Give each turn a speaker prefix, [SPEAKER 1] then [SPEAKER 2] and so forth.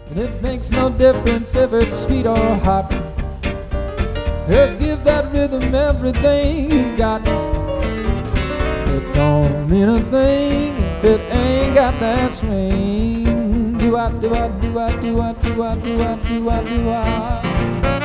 [SPEAKER 1] And it makes no difference if it's sweet or hot. Just give that rhythm everything you've got. It don't mean a thing if it ain't got that swing. Do I, do I, do I, do I, do I, do I, do I, do I.